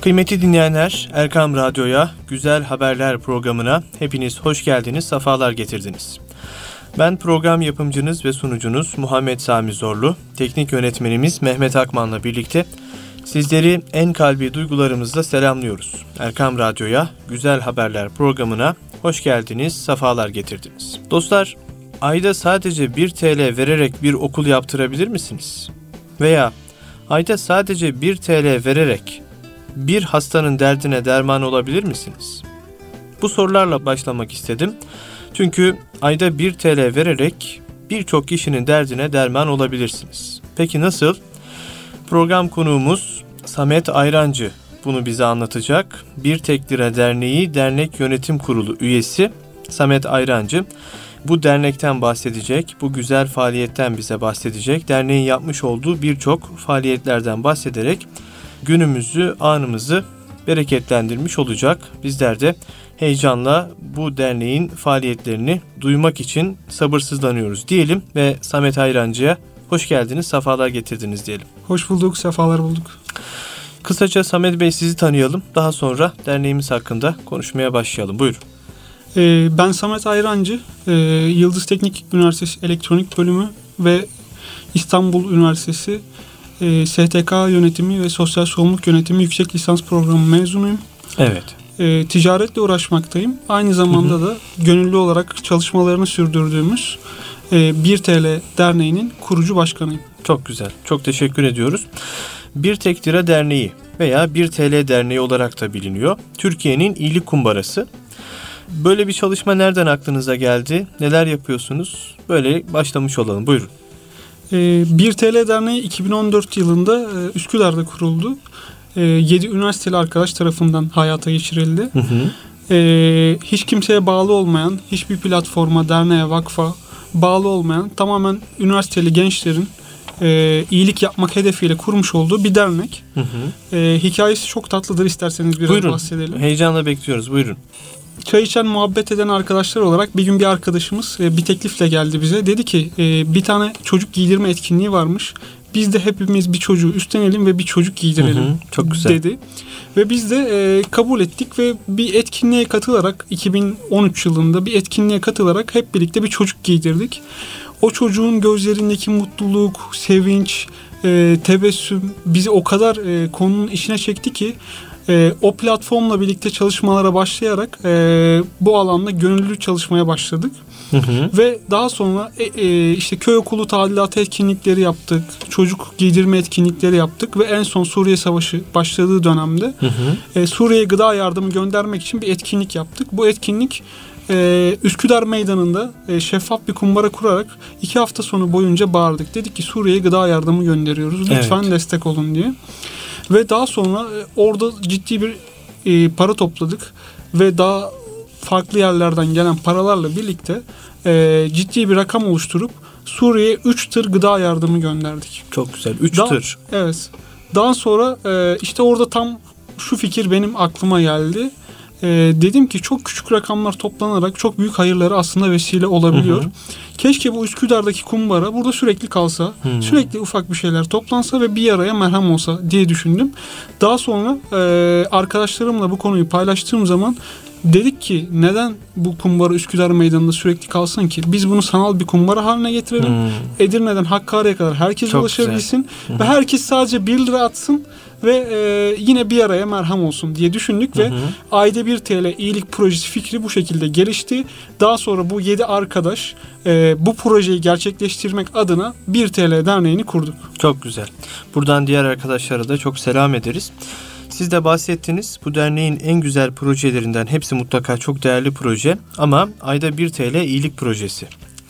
Kıymetli dinleyenler, Erkam Radyo'ya, Güzel Haberler programına hepiniz hoş geldiniz, sefalar getirdiniz. Ben program yapımcınız ve sunucunuz Muhammed Sami Zorlu, teknik yönetmenimiz Mehmet Akman'la birlikte sizleri en kalbi duygularımızla selamlıyoruz. Erkam Radyo'ya, Güzel Haberler programına hoş geldiniz, sefalar getirdiniz. Dostlar, ayda sadece 1 TL vererek bir okul yaptırabilir misiniz? Veya ayda sadece 1 TL vererek bir hastanın derdine derman olabilir misiniz? Bu sorularla başlamak istedim. Çünkü ayda 1 TL vererek birçok kişinin derdine derman olabilirsiniz. Peki nasıl? Program konuğumuz Samet Ayrancı bunu bize anlatacak. Bir Tek Lira Derneği Dernek Yönetim Kurulu üyesi Samet Ayrancı bu dernekten bahsedecek, bu güzel faaliyetten bize bahsedecek. Derneğin yapmış olduğu birçok faaliyetlerden bahsederek günümüzü, anımızı bereketlendirmiş olacak. Bizler de heyecanla bu derneğin faaliyetlerini duymak için sabırsızlanıyoruz diyelim ve Samet Ayrancı'ya hoş geldiniz, sefalar getirdiniz diyelim. Hoş bulduk, sefalar bulduk. Kısaca Samet Bey sizi tanıyalım. Daha sonra derneğimiz hakkında konuşmaya başlayalım. Buyurun. Ben Samet Ayrancı, Yıldız Teknik Üniversitesi Elektronik Bölümü ve İstanbul Üniversitesi STK Yönetimi ve Sosyal Sorumluluk Yönetimi Yüksek Lisans Programı mezunuyum. Evet. Ticaretle uğraşmaktayım. Aynı zamanda da gönüllü olarak çalışmalarını sürdürdüğümüz 1 TL Derneği'nin kurucu başkanıyım. Çok güzel. Çok teşekkür ediyoruz. Bir Tek Lira Derneği veya 1 TL Derneği olarak da biliniyor. Türkiye'nin iyilik kumbarası. Böyle bir çalışma nereden aklınıza geldi? Neler yapıyorsunuz? Böyle başlamış olalım. Buyurun. 1 TL Derneği 2014 yılında Üsküdar'da kuruldu. 7 üniversiteli arkadaş tarafından hayata geçirildi. Hiç kimseye bağlı olmayan, hiçbir platforma, derneğe, vakfa bağlı olmayan, tamamen üniversiteli gençlerin iyilik yapmak hedefiyle kurmuş olduğu bir dernek. Hikayesi çok tatlıdır, isterseniz biraz buyurun, bahsedelim. Heyecanla bekliyoruz, buyurun. Çay içen, muhabbet eden arkadaşlar olarak bir gün bir arkadaşımız bir teklifle geldi bize. Dedi ki bir tane çocuk giydirme etkinliği varmış. Biz de hepimiz bir çocuğu üstlenelim ve bir çocuk giydirelim çok güzel dedi. Ve biz de kabul ettik ve bir etkinliğe katılarak 2013 yılında bir etkinliğe katılarak hep birlikte bir çocuk giydirdik. O çocuğun gözlerindeki mutluluk, sevinç, tebessüm bizi o kadar konunun içine çekti ki o platformla birlikte çalışmalara başlayarak bu alanda gönüllü çalışmaya başladık. Ve daha sonra işte köy okulu tadilatı etkinlikleri yaptık. Çocuk giydirme etkinlikleri yaptık ve en son Suriye Savaşı başladığı dönemde Suriye'ye gıda yardımı göndermek için bir etkinlik yaptık. Bu etkinlik Üsküdar Meydanı'nda şeffaf bir kumbara kurarak 2 hafta sonu boyunca bağırdık. Dedik ki Suriye'ye gıda yardımı gönderiyoruz. Lütfen destek olun diye. Ve daha sonra orada ciddi bir para topladık ve daha farklı yerlerden gelen paralarla birlikte ciddi bir rakam oluşturup Suriye'ye 3 tır gıda yardımı gönderdik. Çok güzel. 3 tır. Evet. Daha sonra işte orada tam şu fikir benim aklıma geldi. Dedim ki çok küçük rakamlar toplanarak çok büyük hayırlara aslında vesile olabiliyor. Keşke bu Üsküdar'daki kumbara burada sürekli kalsa, sürekli ufak bir şeyler toplansa ve bir yaraya merhem olsa diye düşündüm. Daha sonra arkadaşlarımla bu konuyu paylaştığım zaman dedik ki neden bu kumbara Üsküdar Meydanı'nda sürekli kalsın ki? Biz bunu sanal bir kumbara haline getirelim. Edirne'den Hakkari'ye kadar herkes çok ulaşabilsin. Ve herkes sadece 1 lira atsın ve yine bir araya merhem olsun diye düşündük ve ayda 1 TL iyilik projesi fikri bu şekilde gelişti. Daha sonra bu 7 arkadaş bu projeyi gerçekleştirmek adına 1 TL Derneği'ni kurduk. Çok güzel. Buradan diğer arkadaşlara da çok selam ederiz. Siz de bahsettiniz. Bu derneğin en güzel projelerinden hepsi mutlaka çok değerli proje ama ayda 1 TL iyilik projesi.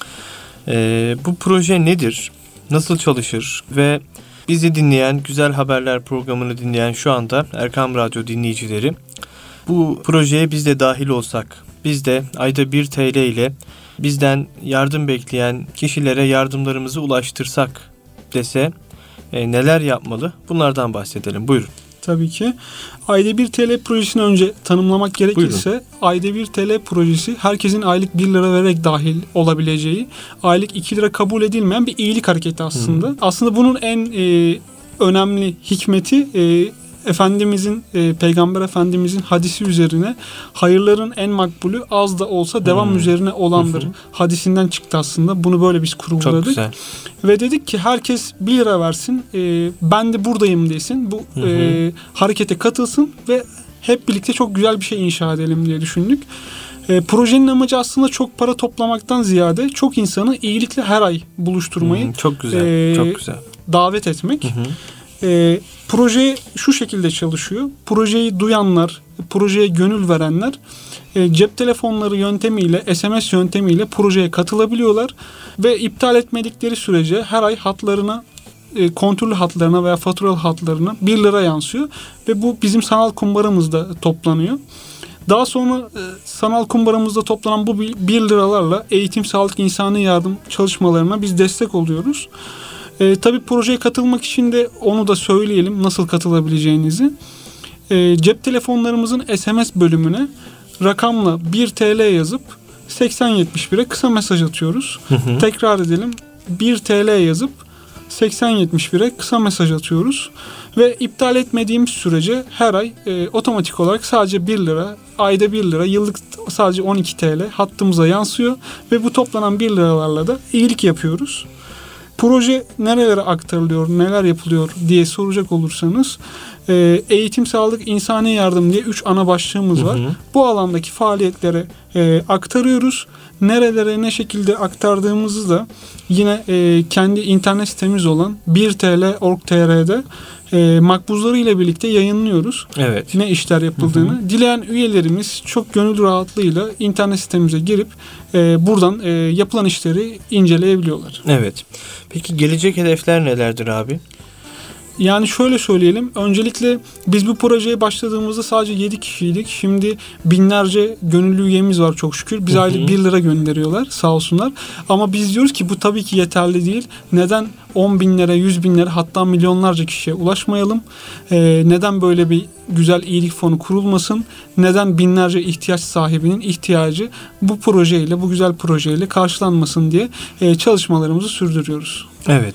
Bu proje nedir? Nasıl çalışır? Ve bizi dinleyen, Güzel Haberler programını dinleyen şu anda Erkam Radyo dinleyicileri, bu projeye biz de dahil olsak, biz de ayda 1 TL ile bizden yardım bekleyen kişilere yardımlarımızı ulaştırsak dese neler yapmalı? Bunlardan bahsedelim. Buyurun. Tabii ki. Ayda 1 TL projesini önce tanımlamak gerekirse, buyurun, ayda 1 TL projesi herkesin aylık 1 lira vererek dahil olabileceği, aylık 2 lira kabul edilmeyen bir iyilik hareketi aslında. Aslında bunun en önemli hikmeti Efendimizin, Peygamber Efendimizin hadisi üzerine hayırların en makbulü az da olsa devam üzerine olandır. Hadisinden çıktı aslında. Bunu böyle biz kurguladık. Çok güzel. Ve dedik ki herkes 1 lira versin. Ben de buradayım desin. Bu harekete katılsın ve hep birlikte çok güzel bir şey inşa edelim diye düşündük. Projenin amacı aslında çok para toplamaktan ziyade çok insanı iyilikle her ay buluşturmayı çok güzel. Çok güzel. davet etmek. Proje şu şekilde çalışıyor. Projeyi duyanlar, projeye gönül verenler cep telefonları yöntemiyle, SMS yöntemiyle projeye katılabiliyorlar ve iptal etmedikleri sürece her ay hatlarına, kontrollü hatlarına veya faturalı hatlarına 1 lira yansıyor ve bu bizim sanal kumbaramızda toplanıyor. Daha sonra sanal kumbaramızda toplanan bu 1 liralarla eğitim, sağlık, insani yardım çalışmalarına biz destek oluyoruz. Tabii projeye katılmak için de onu da söyleyelim nasıl katılabileceğinizi. Cep telefonlarımızın SMS bölümüne rakamla 1 TL yazıp 8071'e kısa mesaj atıyoruz. Tekrar edelim. 1 TL yazıp 8071'e kısa mesaj atıyoruz. Ve iptal etmediğimiz sürece her ay otomatik olarak sadece 1 lira, ayda 1 lira, yıllık sadece 12 TL hattımıza yansıyor. Ve bu toplanan 1 liralarla da iyilik yapıyoruz. Proje nerelere aktarılıyor, neler yapılıyor diye soracak olursanız eğitim, sağlık, insani yardım diye 3 ana başlığımız var. Bu alandaki faaliyetlere aktarıyoruz. Nerelere ne şekilde aktardığımızı da yine kendi internet sitemiz olan 1tl.org.tr'de makbuzları ile birlikte yayınlıyoruz. Evet. Ne işler yapıldığını. Dileyen üyelerimiz çok gönül rahatlığıyla internet sitemize girip buradan yapılan işleri inceleyebiliyorlar. Evet. Peki gelecek hedefler nelerdir abi? Yani şöyle söyleyelim. Öncelikle biz bu projeye başladığımızda sadece 7 kişiydik. Şimdi binlerce gönüllü üyemiz var çok şükür. Bize aylık 1 lira gönderiyorlar sağ olsunlar. Ama biz diyoruz ki bu tabii ki yeterli değil. Neden 10 binlere, 100 binlere hatta milyonlarca kişiye ulaşmayalım? Neden böyle bir güzel iyilik fonu kurulmasın? Neden binlerce ihtiyaç sahibinin ihtiyacı bu projeyle, bu güzel projeyle karşılanmasın diye çalışmalarımızı sürdürüyoruz. Evet.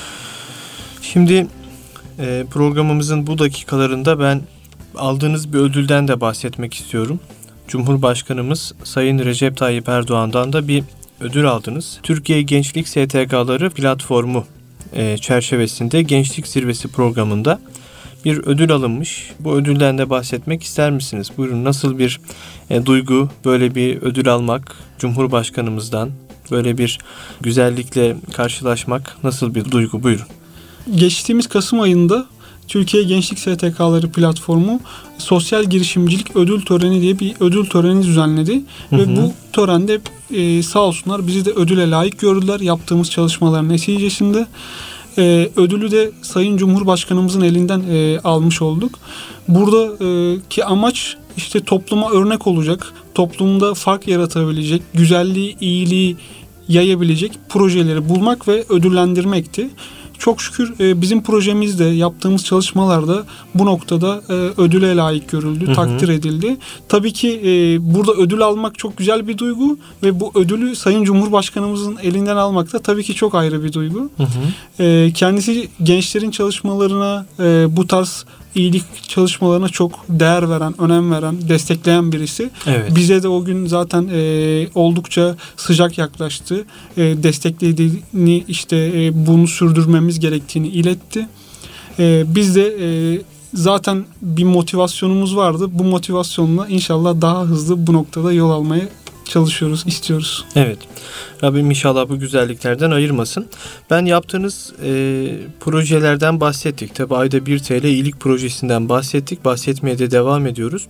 Şimdi programımızın bu dakikalarında ben aldığınız bir ödülden de bahsetmek istiyorum. Cumhurbaşkanımız Sayın Recep Tayyip Erdoğan'dan da bir ödül aldınız. Türkiye Gençlik STK'ları platformu çerçevesinde Gençlik Zirvesi programında bir ödül alınmış. Bu ödülden de bahsetmek ister misiniz? Buyurun, nasıl bir duygu böyle bir ödül almak, Cumhurbaşkanımızdan böyle bir güzellikle karşılaşmak nasıl bir duygu? Buyurun. Geçtiğimiz Kasım ayında Türkiye Gençlik STK'ları platformu sosyal girişimcilik ödül töreni diye bir ödül töreni düzenledi. Ve bu törende sağ olsunlar bizi de ödüle layık gördüler yaptığımız çalışmaların neticesinde. Ödülü de Sayın Cumhurbaşkanımızın elinden almış olduk. Buradaki amaç işte topluma örnek olacak, toplumda fark yaratabilecek, güzelliği, iyiliği yayabilecek projeleri bulmak ve ödüllendirmekti. Çok şükür bizim projemizde yaptığımız çalışmalarda bu noktada ödüle layık görüldü, takdir edildi. Tabii ki burada ödül almak çok güzel bir duygu ve bu ödülü Sayın Cumhurbaşkanımızın elinden almak da tabii ki çok ayrı bir duygu. Kendisi gençlerin çalışmalarına, bu tarz iyilik çalışmalarına çok değer veren, önem veren, destekleyen birisi. Evet. Bize de o gün zaten oldukça sıcak yaklaştı. Desteklediğini, işte bunu sürdürmemiz gerektiğini iletti. Biz de zaten bir motivasyonumuz vardı. Bu motivasyonla inşallah daha hızlı bu noktada yol almaya çalışıyoruz, istiyoruz. Evet. Rabbim inşallah bu güzelliklerden ayırmasın. Ben yaptığınız projelerden bahsettik. Tabii ayda 1 TL iyilik projesinden bahsettik. Bahsetmeye de devam ediyoruz.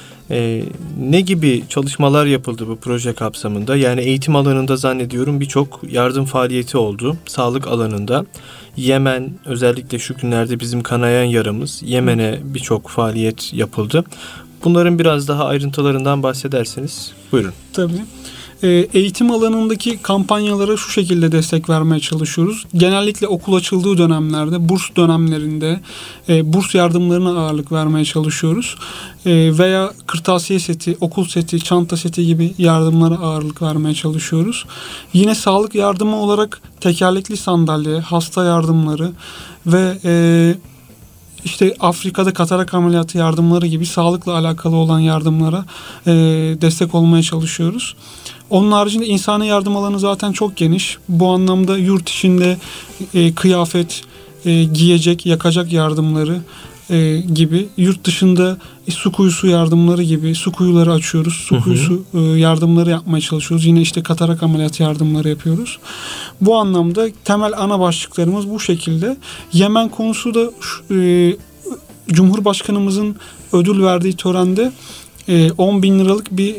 Ne gibi çalışmalar yapıldı bu proje kapsamında? Yani eğitim alanında zannediyorum birçok yardım faaliyeti oldu. Sağlık alanında. Yemen, özellikle şu günlerde bizim kanayan yaramız. Yemen'e birçok faaliyet yapıldı. Bunların biraz daha ayrıntılarından bahsederseniz buyurun. Tabii. Eğitim alanındaki kampanyalara şu şekilde destek vermeye çalışıyoruz. Genellikle okul açıldığı dönemlerde, burs dönemlerinde burs yardımlarına ağırlık vermeye çalışıyoruz. Veya kırtasiye seti, okul seti, çanta seti gibi yardımlara ağırlık vermeye çalışıyoruz. Yine sağlık yardımı olarak tekerlekli sandalye, hasta yardımları ve işte Afrika'da katarak ameliyatı yardımları gibi sağlıkla alakalı olan yardımlara destek olmaya çalışıyoruz. Onun haricinde insani yardım alanı zaten çok geniş. Bu anlamda yurt içinde kıyafet, giyecek, yakacak yardımları gibi, yurt dışında su kuyusu yardımları gibi su kuyuları açıyoruz. Su kuyusu yardımları yapmaya çalışıyoruz. Yine işte katarak ameliyat yardımları yapıyoruz. Bu anlamda temel ana başlıklarımız bu şekilde. Yemen konusu da Cumhurbaşkanımızın ödül verdiği törende 10 bin liralık bir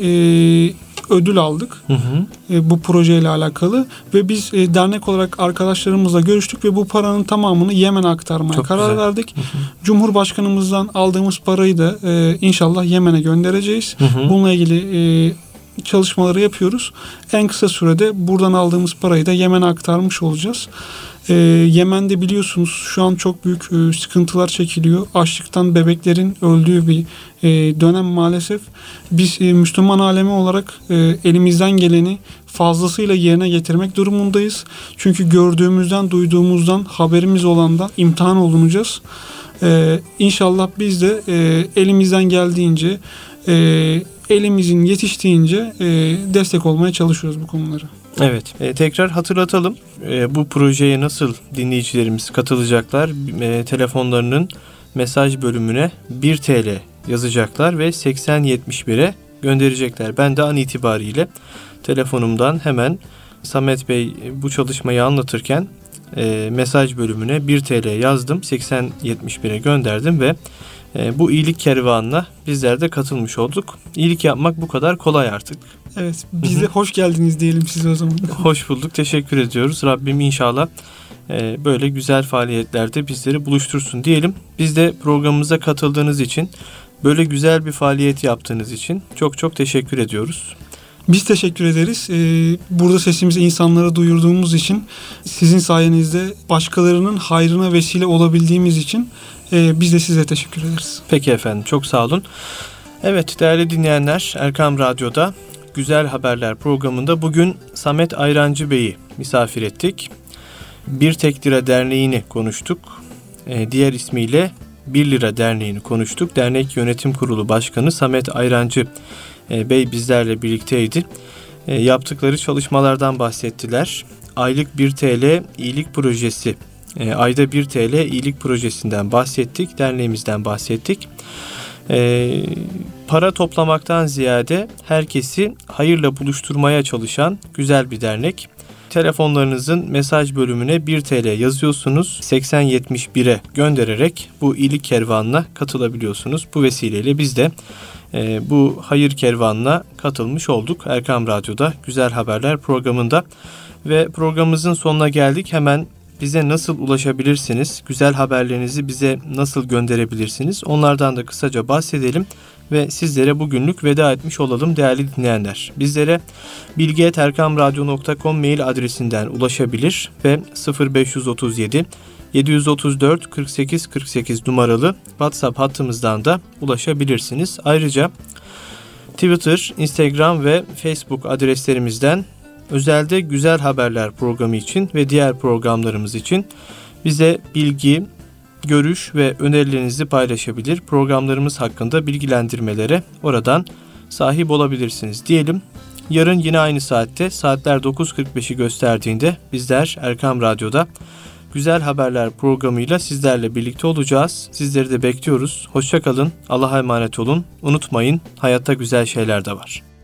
ödül aldık. Bu projeyle alakalı ve biz dernek olarak arkadaşlarımızla görüştük ve bu paranın tamamını Yemen'e aktarmaya karar verdik. Cumhurbaşkanımızdan aldığımız parayı da inşallah Yemen'e göndereceğiz. Bununla ilgili çalışmaları yapıyoruz. En kısa sürede buradan aldığımız parayı da Yemen'e aktarmış olacağız. Yemen'de biliyorsunuz şu an çok büyük sıkıntılar çekiliyor. Açlıktan bebeklerin öldüğü bir dönem maalesef. Biz Müslüman alemi olarak elimizden geleni fazlasıyla yerine getirmek durumundayız. Çünkü gördüğümüzden, duyduğumuzdan, haberimiz olandan imtihan olunacağız. İnşallah biz de elimizden geldiğince, elimizin yetiştiğince destek olmaya çalışıyoruz bu konuları. Evet. Tekrar hatırlatalım. Bu projeye nasıl dinleyicilerimiz katılacaklar? Telefonlarının mesaj bölümüne 1 TL yazacaklar ve 8071'e gönderecekler. Ben de an itibariyle telefonumdan hemen Samet Bey bu çalışmayı anlatırken mesaj bölümüne 1 TL yazdım. 8071'e gönderdim ve bu iyilik kervanına bizler de katılmış olduk. İyilik yapmak bu kadar kolay artık. Evet, biz de hoş geldiniz diyelim size o zaman. Hoş bulduk, teşekkür ediyoruz. Rabbim inşallah böyle güzel faaliyetlerde bizleri buluştursun diyelim. Biz de programımıza katıldığınız için, böyle güzel bir faaliyet yaptığınız için çok çok teşekkür ediyoruz. Biz teşekkür ederiz. Burada sesimizi insanlara duyurduğumuz için, sizin sayenizde başkalarının hayrına vesile olabildiğimiz için biz de size teşekkür ederiz. Peki efendim, çok sağ olun. Evet değerli dinleyenler, Erkam Radyo'da Güzel Haberler programında bugün Samet Ayrancı Bey'i misafir ettik. Bir Tek Lira Derneği'ni konuştuk. Diğer ismiyle 1 Lira Derneği'ni konuştuk. Dernek Yönetim Kurulu Başkanı Samet Ayrancı Bey bizlerle birlikteydi. Yaptıkları çalışmalardan bahsettiler. Aylık 1 TL iyilik projesi, ayda 1 TL iyilik projesinden bahsettik. Derneğimizden bahsettik. Para toplamaktan ziyade herkesi hayırla buluşturmaya çalışan güzel bir dernek. Telefonlarınızın mesaj bölümüne 1 TL yazıyorsunuz. 8071'e göndererek bu iyilik kervanına katılabiliyorsunuz. Bu vesileyle biz de bu hayır kervanına katılmış olduk. Erkam Radyo'da Güzel Haberler programında ve programımızın sonuna geldik. Hemen bize nasıl ulaşabilirsiniz? Güzel haberlerinizi bize nasıl gönderebilirsiniz? Onlardan da kısaca bahsedelim ve sizlere bugünlük veda etmiş olalım değerli dinleyenler. Bizlere bilgi@erkamradyo.com mail adresinden ulaşabilir ve 0537 734 48 48 numaralı WhatsApp hattımızdan da ulaşabilirsiniz. Ayrıca Twitter, Instagram ve Facebook adreslerimizden özelde Güzel Haberler programı için ve diğer programlarımız için bize bilgi, görüş ve önerilerinizi paylaşabilir. Programlarımız hakkında bilgilendirmelere oradan sahip olabilirsiniz diyelim. Yarın yine aynı saatte, saatler 9.45'i gösterdiğinde bizler Erkam Radyo'da Güzel Haberler programıyla sizlerle birlikte olacağız. Sizleri de bekliyoruz. Hoşça kalın, Allah'a emanet olun. Unutmayın, hayatta güzel şeyler de var.